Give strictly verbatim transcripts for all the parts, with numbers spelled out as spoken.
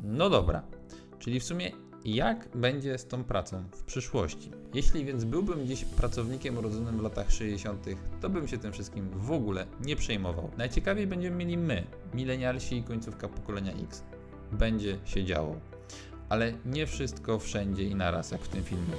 No dobra, czyli w sumie jak będzie z tą pracą w przyszłości? Jeśli więc byłbym dziś pracownikiem urodzonym w latach sześćdziesiątych, to bym się tym wszystkim w ogóle nie przejmował. Najciekawiej będziemy mieli my, milenialsi i końcówka pokolenia X. Będzie się działo. Ale nie wszystko wszędzie i naraz, jak w tym filmie.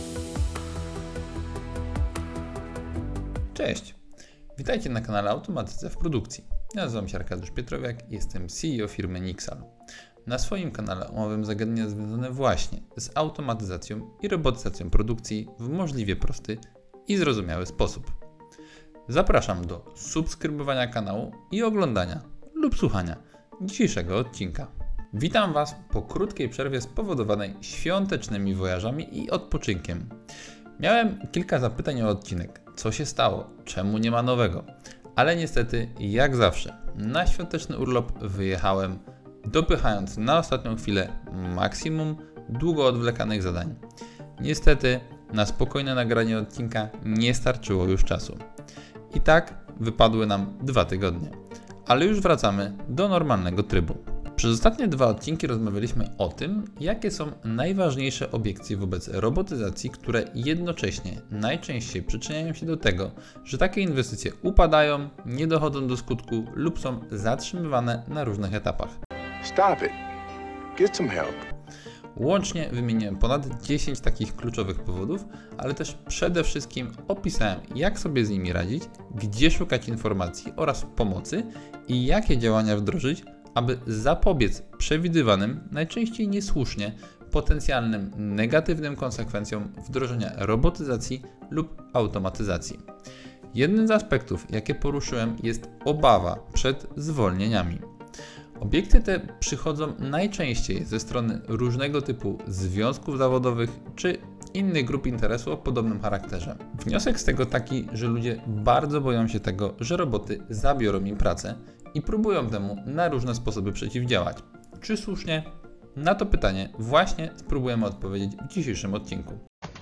Cześć! Witajcie na kanale Automatyzacja w Produkcji. Ja nazywam się Arkadiusz Pietrowiak i jestem C E O firmy Nixal. Na swoim kanale omawiam zagadnienia związane właśnie z automatyzacją i robotyzacją produkcji w możliwie prosty i zrozumiały sposób. Zapraszam do subskrybowania kanału i oglądania lub słuchania dzisiejszego odcinka. Witam Was po krótkiej przerwie spowodowanej świątecznymi wojażami i odpoczynkiem. Miałem kilka zapytań o odcinek. Co się stało? Czemu nie ma nowego? Ale niestety, jak zawsze, na świąteczny urlop wyjechałem, dopychając na ostatnią chwilę maksimum długo odwlekanych zadań. Niestety, na spokojne nagranie odcinka nie starczyło już czasu. I tak wypadły nam dwa tygodnie. Ale już wracamy do normalnego trybu. Przez ostatnie dwa odcinki rozmawialiśmy o tym, jakie są najważniejsze obiekcje wobec robotyzacji, które jednocześnie najczęściej przyczyniają się do tego, że takie inwestycje upadają, nie dochodzą do skutku lub są zatrzymywane na różnych etapach. Stop it. Get some help. Łącznie wymieniłem ponad dziesięć takich kluczowych powodów, ale też przede wszystkim opisałem, jak sobie z nimi radzić, gdzie szukać informacji oraz pomocy i jakie działania wdrożyć, aby zapobiec przewidywanym, najczęściej niesłusznie, potencjalnym negatywnym konsekwencjom wdrożenia robotyzacji lub automatyzacji. Jednym z aspektów, jakie poruszyłem, jest obawa przed zwolnieniami. Obiekty te przychodzą najczęściej ze strony różnego typu związków zawodowych czy innych grup interesu o podobnym charakterze. Wniosek z tego taki, że ludzie bardzo boją się tego, że roboty zabiorą im pracę i próbują temu na różne sposoby przeciwdziałać. Czy słusznie? Na to pytanie właśnie spróbujemy odpowiedzieć w dzisiejszym odcinku.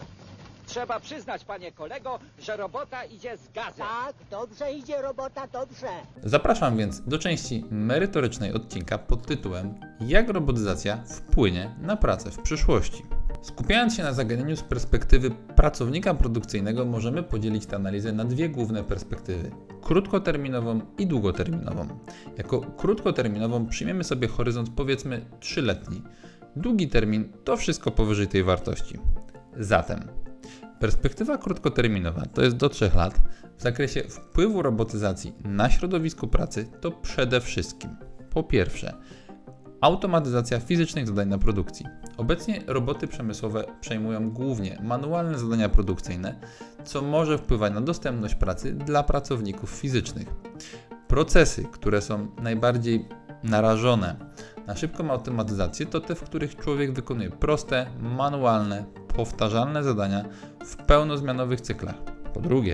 Trzeba przyznać, panie kolego, że robota idzie z gazem. Tak, dobrze idzie robota, dobrze. Zapraszam więc do części merytorycznej odcinka pod tytułem Jak robotyzacja wpłynie na pracę w przyszłości. Skupiając się na zagadnieniu z perspektywy pracownika produkcyjnego, możemy podzielić tę analizę na dwie główne perspektywy: krótkoterminową i długoterminową. Jako krótkoterminową przyjmiemy sobie horyzont powiedzmy trzyletni. Długi termin to wszystko powyżej tej wartości. Zatem perspektywa krótkoterminowa, to jest do trzech lat, w zakresie wpływu robotyzacji na środowisko pracy to przede wszystkim po pierwsze automatyzacja fizycznych zadań na produkcji. Obecnie roboty przemysłowe przejmują głównie manualne zadania produkcyjne, co może wpływać na dostępność pracy dla pracowników fizycznych. Procesy, które są najbardziej narażone na szybką automatyzację, to te, w których człowiek wykonuje proste, manualne, powtarzalne zadania w pełnozmianowych cyklach. Po drugie,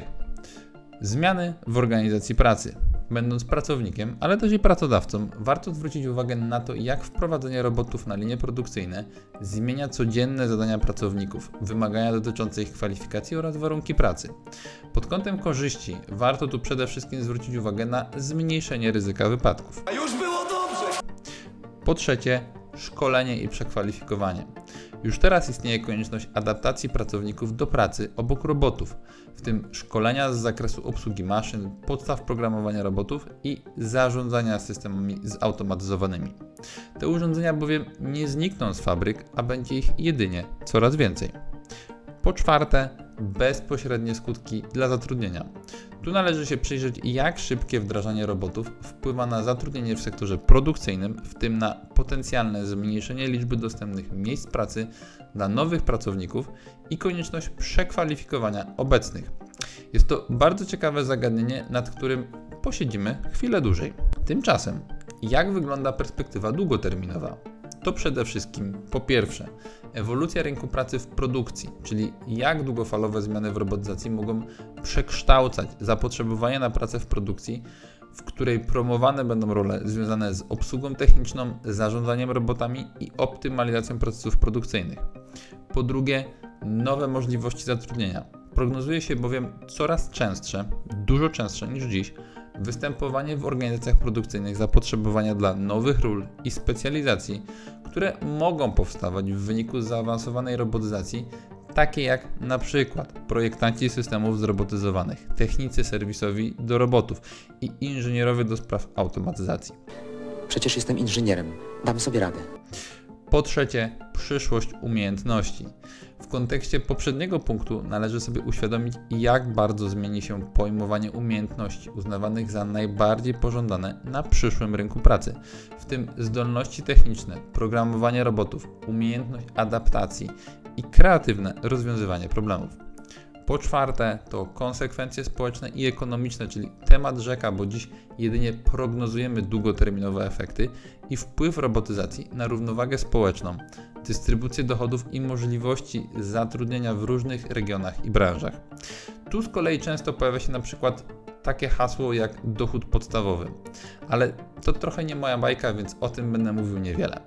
zmiany w organizacji pracy. Będąc pracownikiem, ale też i pracodawcą, warto zwrócić uwagę na to, jak wprowadzenie robotów na linie produkcyjne zmienia codzienne zadania pracowników, wymagania dotyczące ich kwalifikacji oraz warunki pracy. Pod kątem korzyści warto tu przede wszystkim zwrócić uwagę na zmniejszenie ryzyka wypadków. A już było dobrze. Po trzecie, szkolenie i przekwalifikowanie. Już teraz istnieje konieczność adaptacji pracowników do pracy obok robotów, w tym szkolenia z zakresu obsługi maszyn, podstaw programowania robotów i zarządzania systemami zautomatyzowanymi. Te urządzenia bowiem nie znikną z fabryk, a będzie ich jedynie coraz więcej. Po czwarte, bezpośrednie skutki dla zatrudnienia. Tu należy się przyjrzeć, jak szybkie wdrażanie robotów wpływa na zatrudnienie w sektorze produkcyjnym, w tym na potencjalne zmniejszenie liczby dostępnych miejsc pracy dla nowych pracowników i konieczność przekwalifikowania obecnych. Jest to bardzo ciekawe zagadnienie, nad którym posiedzimy chwilę dłużej. Tymczasem, jak wygląda perspektywa długoterminowa? To przede wszystkim po pierwsze ewolucja rynku pracy w produkcji, czyli jak długofalowe zmiany w robotyzacji mogą przekształcać zapotrzebowanie na pracę w produkcji, w której promowane będą role związane z obsługą techniczną, zarządzaniem robotami i optymalizacją procesów produkcyjnych. Po drugie, nowe możliwości zatrudnienia. Prognozuje się bowiem coraz częstsze, dużo częstsze niż dziś, występowanie w organizacjach produkcyjnych zapotrzebowania dla nowych ról i specjalizacji, które mogą powstawać w wyniku zaawansowanej robotyzacji, takie jak na przykład projektanci systemów zrobotyzowanych, technicy serwisowi do robotów i inżynierowie do spraw automatyzacji. Przecież jestem inżynierem. Dam sobie radę. Po trzecie, przyszłość umiejętności. W kontekście poprzedniego punktu należy sobie uświadomić, jak bardzo zmieni się pojmowanie umiejętności uznawanych za najbardziej pożądane na przyszłym rynku pracy, w tym zdolności techniczne, programowanie robotów, umiejętność adaptacji i kreatywne rozwiązywanie problemów. Po czwarte, to konsekwencje społeczne i ekonomiczne, czyli temat rzeka, bo dziś jedynie prognozujemy długoterminowe efekty i wpływ robotyzacji na równowagę społeczną, dystrybucję dochodów i możliwości zatrudnienia w różnych regionach i branżach. Tu z kolei często pojawia się na przykład takie hasło jak dochód podstawowy, ale to trochę nie moja bajka, więc o tym będę mówił niewiele.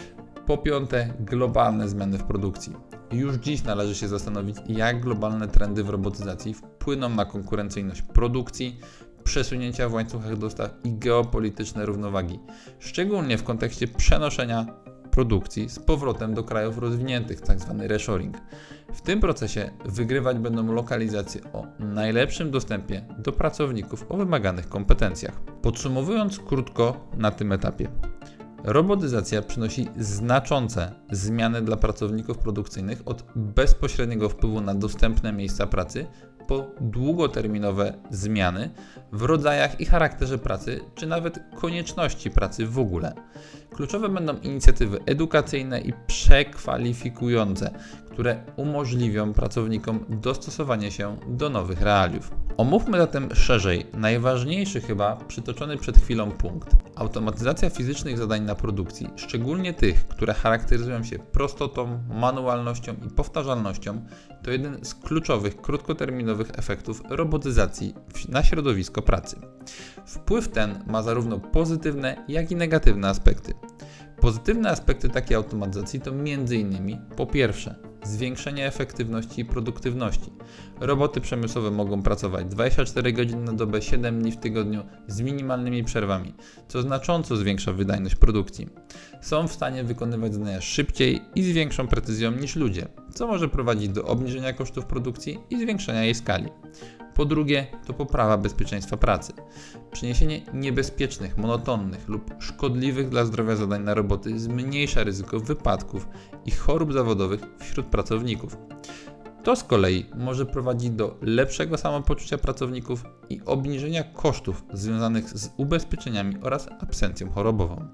Po piąte, globalne zmiany w produkcji. Już dziś należy się zastanowić, jak globalne trendy w robotyzacji wpłyną na konkurencyjność produkcji, przesunięcia w łańcuchach dostaw i geopolityczne równowagi, szczególnie w kontekście przenoszenia produkcji z powrotem do krajów rozwiniętych, tzw. reshoring. W tym procesie wygrywać będą lokalizacje o najlepszym dostępie do pracowników o wymaganych kompetencjach. Podsumowując krótko na tym etapie. Robotyzacja przynosi znaczące zmiany dla pracowników produkcyjnych od bezpośredniego wpływu na dostępne miejsca pracy po długoterminowe zmiany w rodzajach i charakterze pracy, czy nawet konieczności pracy w ogóle. Kluczowe będą inicjatywy edukacyjne i przekwalifikujące, które umożliwią pracownikom dostosowanie się do nowych realiów. Omówmy zatem szerzej najważniejszy chyba przytoczony przed chwilą punkt. Automatyzacja fizycznych zadań na produkcji, szczególnie tych, które charakteryzują się prostotą, manualnością i powtarzalnością, to jeden z kluczowych krótkoterminowych efektów robotyzacji na środowisko pracy. Wpływ ten ma zarówno pozytywne, jak i negatywne aspekty. Pozytywne aspekty takiej automatyzacji to m.in. po pierwsze zwiększenie efektywności i produktywności. Roboty przemysłowe mogą pracować dwadzieścia cztery godziny na dobę, siedem dni w tygodniu z minimalnymi przerwami, co znacząco zwiększa wydajność produkcji. Są w stanie wykonywać zadania szybciej i z większą precyzją niż ludzie, co może prowadzić do obniżenia kosztów produkcji i zwiększenia jej skali. Po drugie, to poprawa bezpieczeństwa pracy. Przeniesienie niebezpiecznych, monotonnych lub szkodliwych dla zdrowia zadań na roboty zmniejsza ryzyko wypadków i chorób zawodowych wśród pracowników. To z kolei może prowadzić do lepszego samopoczucia pracowników i obniżenia kosztów związanych z ubezpieczeniami oraz absencją chorobową.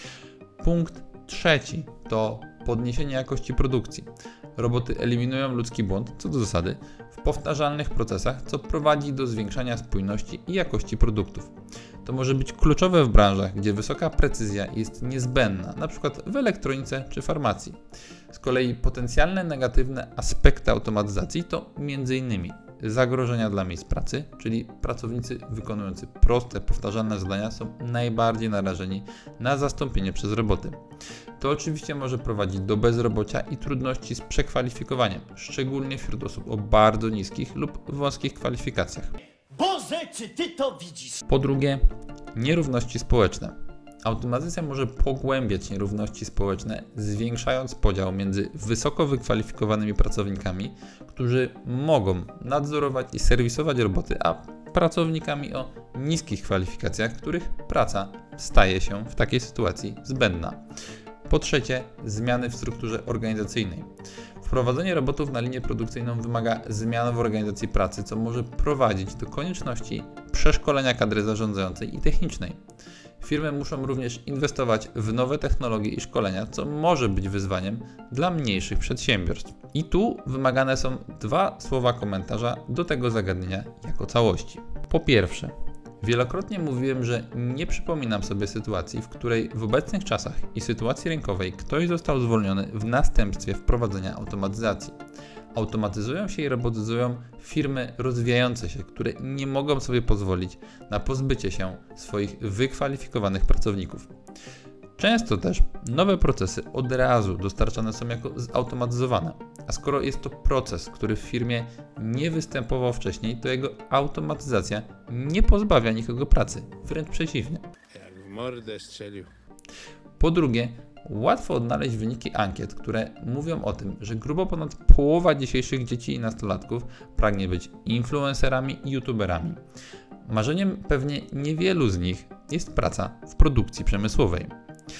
Punkt trzeci to podniesienie jakości produkcji. Roboty eliminują ludzki błąd, co do zasady, w powtarzalnych procesach, co prowadzi do zwiększania spójności i jakości produktów. To może być kluczowe w branżach, gdzie wysoka precyzja jest niezbędna, np. w elektronice czy farmacji. Z kolei potencjalne negatywne aspekty automatyzacji to m.in. zagrożenia dla miejsc pracy, czyli pracownicy wykonujący proste, powtarzalne zadania są najbardziej narażeni na zastąpienie przez roboty. To oczywiście może prowadzić do bezrobocia i trudności z przekwalifikowaniem, szczególnie wśród osób o bardzo niskich lub wąskich kwalifikacjach. Boże, czy ty to widzisz? Po drugie, nierówności społeczne. Automatyzacja może pogłębiać nierówności społeczne, zwiększając podział między wysoko wykwalifikowanymi pracownikami, którzy mogą nadzorować i serwisować roboty, a pracownikami o niskich kwalifikacjach, których praca staje się w takiej sytuacji zbędna. Po trzecie, zmiany w strukturze organizacyjnej. Wprowadzenie robotów na linię produkcyjną wymaga zmian w organizacji pracy, co może prowadzić do konieczności przeszkolenia kadry zarządzającej i technicznej. Firmy muszą również inwestować w nowe technologie i szkolenia, co może być wyzwaniem dla mniejszych przedsiębiorstw. I tu wymagane są dwa słowa komentarza do tego zagadnienia jako całości. Po pierwsze, wielokrotnie mówiłem, że nie przypominam sobie sytuacji, w której w obecnych czasach i sytuacji rynkowej ktoś został zwolniony w następstwie wprowadzenia automatyzacji. Automatyzują się i robotyzują firmy rozwijające się, które nie mogą sobie pozwolić na pozbycie się swoich wykwalifikowanych pracowników. Często też nowe procesy od razu dostarczane są jako zautomatyzowane, a skoro jest to proces, który w firmie nie występował wcześniej, to jego automatyzacja nie pozbawia nikogo pracy, wręcz przeciwnie. Jak w mordę strzelił. Po drugie, Łatwo odnaleźć wyniki ankiet, które mówią o tym, że grubo ponad połowa dzisiejszych dzieci i nastolatków pragnie być influencerami i youtuberami. Marzeniem pewnie niewielu z nich jest praca w produkcji przemysłowej.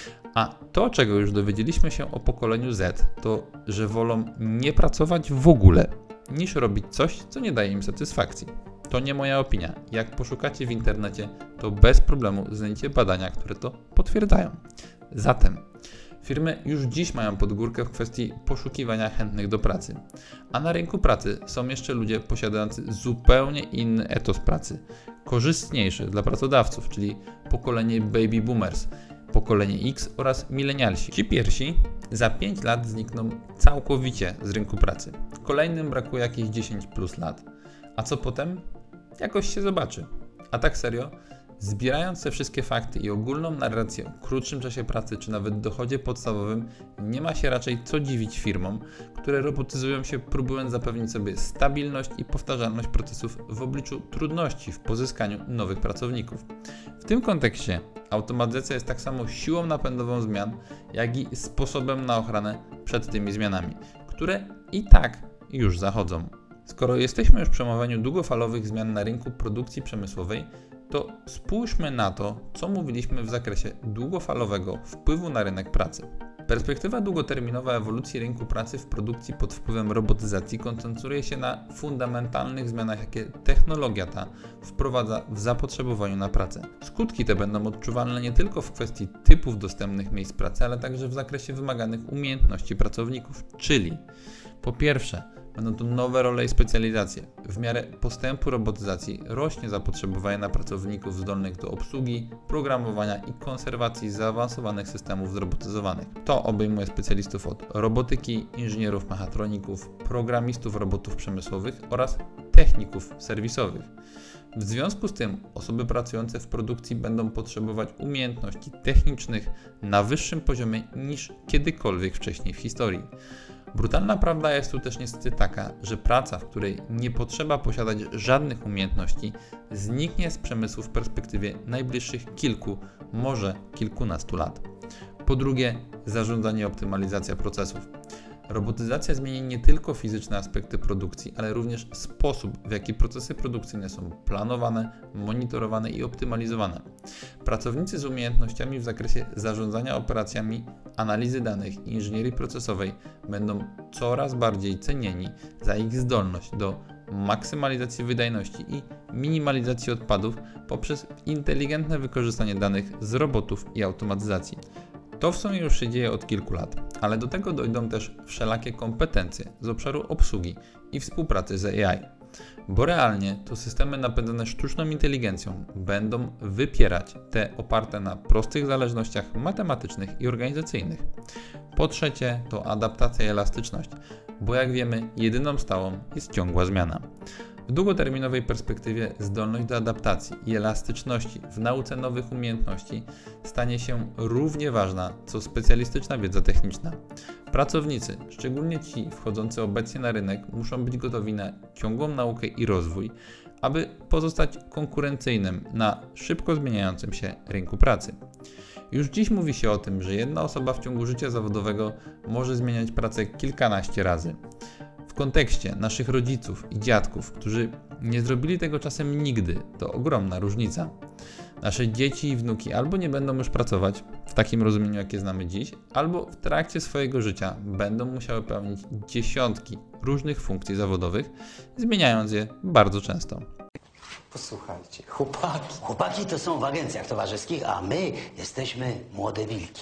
A to, czego już dowiedzieliśmy się o pokoleniu Z, to, że wolą nie pracować w ogóle, niż robić coś, co nie daje im satysfakcji. To nie moja opinia. Jak poszukacie w internecie, to bez problemu znajdziecie badania, które to potwierdzają. Zatem firmy już dziś mają podgórkę w kwestii poszukiwania chętnych do pracy. A na rynku pracy są jeszcze ludzie posiadający zupełnie inny etos pracy, korzystniejszy dla pracodawców, czyli pokolenie baby boomers, pokolenie X oraz milenialsi. Ci pierwsi za pięć lat znikną całkowicie z rynku pracy. Kolejnym brakuje jakieś dziesięć plus lat. A co potem? Jakoś się zobaczy. A tak serio, zbierając te wszystkie fakty i ogólną narrację o krótszym czasie pracy czy nawet dochodzie podstawowym, nie ma się raczej co dziwić firmom, które robotyzują się, próbując zapewnić sobie stabilność i powtarzalność procesów w obliczu trudności w pozyskaniu nowych pracowników. W tym kontekście automatyzacja jest tak samo siłą napędową zmian, jak i sposobem na ochronę przed tymi zmianami, które i tak już zachodzą. Skoro jesteśmy już przy omawianiu długofalowych zmian na rynku produkcji przemysłowej, to spójrzmy na to, co mówiliśmy w zakresie długofalowego wpływu na rynek pracy. Perspektywa długoterminowa ewolucji rynku pracy w produkcji pod wpływem robotyzacji koncentruje się na fundamentalnych zmianach, jakie technologia ta wprowadza w zapotrzebowaniu na pracę. Skutki te będą odczuwalne nie tylko w kwestii typów dostępnych miejsc pracy, ale także w zakresie wymaganych umiejętności pracowników, czyli po pierwsze, będą to nowe role i specjalizacje. W miarę postępu robotyzacji rośnie zapotrzebowanie na pracowników zdolnych do obsługi, programowania i konserwacji zaawansowanych systemów zrobotyzowanych. To obejmuje specjalistów od robotyki, inżynierów mechatroników, programistów robotów przemysłowych oraz techników serwisowych. W związku z tym osoby pracujące w produkcji będą potrzebować umiejętności technicznych na wyższym poziomie niż kiedykolwiek wcześniej w historii. Brutalna prawda jest tu też niestety taka, że praca, w której nie potrzeba posiadać żadnych umiejętności, zniknie z przemysłu w perspektywie najbliższych kilku, może kilkunastu lat. Po drugie, zarządzanie i optymalizacja procesów. Robotyzacja zmieni nie tylko fizyczne aspekty produkcji, ale również sposób, w jaki procesy produkcyjne są planowane, monitorowane i optymalizowane. Pracownicy z umiejętnościami w zakresie zarządzania operacjami, analizy danych i inżynierii procesowej będą coraz bardziej cenieni za ich zdolność do maksymalizacji wydajności i minimalizacji odpadów poprzez inteligentne wykorzystanie danych z robotów i automatyzacji. To w sumie już się dzieje od kilku lat, ale do tego dojdą też wszelakie kompetencje z obszaru obsługi i współpracy z A I, bo realnie to systemy napędzane sztuczną inteligencją będą wypierać te oparte na prostych zależnościach matematycznych i organizacyjnych. Po trzecie to adaptacja i elastyczność, bo jak wiemy jedyną stałą jest ciągła zmiana. W długoterminowej perspektywie zdolność do adaptacji i elastyczności w nauce nowych umiejętności stanie się równie ważna co specjalistyczna wiedza techniczna. Pracownicy, szczególnie ci wchodzący obecnie na rynek, muszą być gotowi na ciągłą naukę i rozwój, aby pozostać konkurencyjnym na szybko zmieniającym się rynku pracy. Już dziś mówi się o tym, że jedna osoba w ciągu życia zawodowego może zmieniać pracę kilkanaście razy. W kontekście naszych rodziców i dziadków, którzy nie zrobili tego czasem nigdy, to ogromna różnica. Nasze dzieci i wnuki albo nie będą już pracować w takim rozumieniu, jakie znamy dziś, albo w trakcie swojego życia będą musiały pełnić dziesiątki różnych funkcji zawodowych, zmieniając je bardzo często. Posłuchajcie, chłopaki. Chłopaki to są w agencjach towarzyskich, a my jesteśmy młode wilki.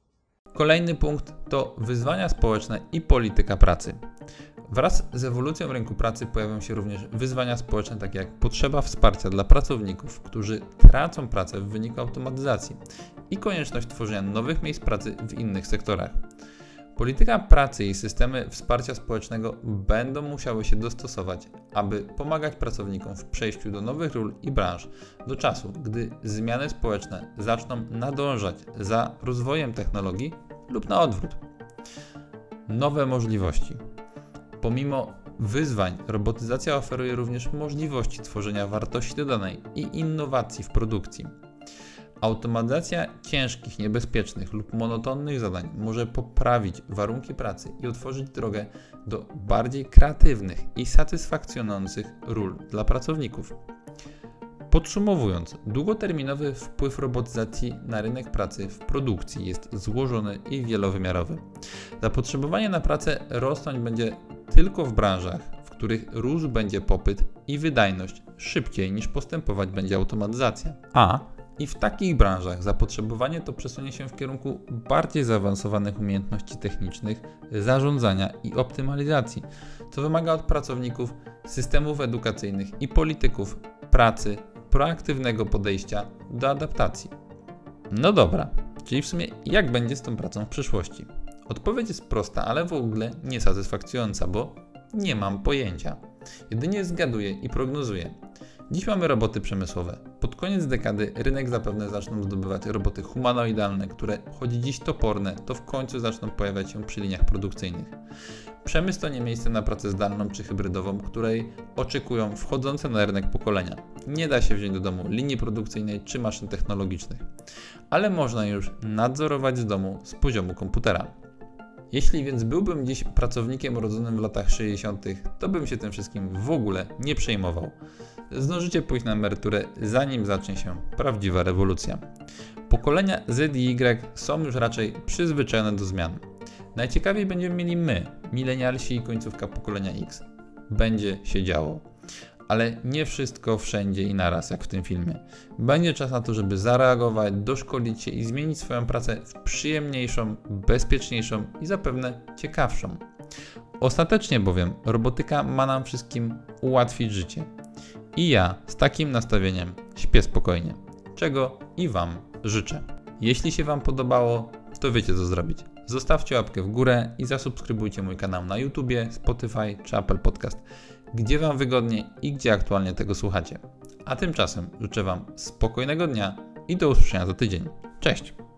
Kolejny punkt to wyzwania społeczne i polityka pracy. Wraz z ewolucją rynku pracy pojawią się również wyzwania społeczne, takie jak potrzeba wsparcia dla pracowników, którzy tracą pracę w wyniku automatyzacji i konieczność tworzenia nowych miejsc pracy w innych sektorach. Polityka pracy i systemy wsparcia społecznego będą musiały się dostosować, aby pomagać pracownikom w przejściu do nowych ról i branż do czasu, gdy zmiany społeczne zaczną nadążać za rozwojem technologii lub na odwrót. Nowe możliwości. Pomimo wyzwań, robotyzacja oferuje również możliwości tworzenia wartości dodanej i innowacji w produkcji. Automatyzacja ciężkich, niebezpiecznych lub monotonnych zadań może poprawić warunki pracy i otworzyć drogę do bardziej kreatywnych i satysfakcjonujących ról dla pracowników. Podsumowując, długoterminowy wpływ robotyzacji na rynek pracy w produkcji jest złożony i wielowymiarowy. Zapotrzebowanie na pracę rosnąć będzie tylko w branżach, w których rósł będzie popyt i wydajność szybciej niż postępować będzie automatyzacja. A i w takich branżach zapotrzebowanie to przesunie się w kierunku bardziej zaawansowanych umiejętności technicznych, zarządzania i optymalizacji, co wymaga od pracowników, systemów edukacyjnych i polityków pracy proaktywnego podejścia do adaptacji. No dobra, czyli w sumie jak będzie z tą pracą w przyszłości? Odpowiedź jest prosta, ale w ogóle niesatysfakcjonująca, bo nie mam pojęcia. Jedynie zgaduję i prognozuję. Dziś mamy roboty przemysłowe. Pod koniec dekady rynek zapewne zaczną zdobywać roboty humanoidalne, które choć dziś toporne, to w końcu zaczną pojawiać się przy liniach produkcyjnych. Przemysł to nie miejsce na pracę zdalną czy hybrydową, której oczekują wchodzące na rynek pokolenia. Nie da się wziąć do domu linii produkcyjnej czy maszyn technologicznych, ale można już nadzorować z domu z poziomu komputera. Jeśli więc byłbym dziś pracownikiem urodzonym w latach sześćdziesiątych, to bym się tym wszystkim w ogóle nie przejmował. Zdążycie pójść na emeryturę, zanim zacznie się prawdziwa rewolucja. Pokolenia Z i Y są już raczej przyzwyczajone do zmian. Najciekawiej będziemy mieli my, milenialsi i końcówka pokolenia X. Będzie się działo. Ale nie wszystko wszędzie i naraz, jak w tym filmie. Będzie czas na to, żeby zareagować, doszkolić się i zmienić swoją pracę w przyjemniejszą, bezpieczniejszą i zapewne ciekawszą. Ostatecznie bowiem robotyka ma nam wszystkim ułatwić życie. I ja z takim nastawieniem śpię spokojnie, czego i Wam życzę. Jeśli się Wam podobało, to wiecie co zrobić. Zostawcie łapkę w górę i zasubskrybujcie mój kanał na YouTubie, Spotify czy Apple Podcast, gdzie Wam wygodnie i gdzie aktualnie tego słuchacie. A tymczasem życzę Wam spokojnego dnia i do usłyszenia za tydzień. Cześć!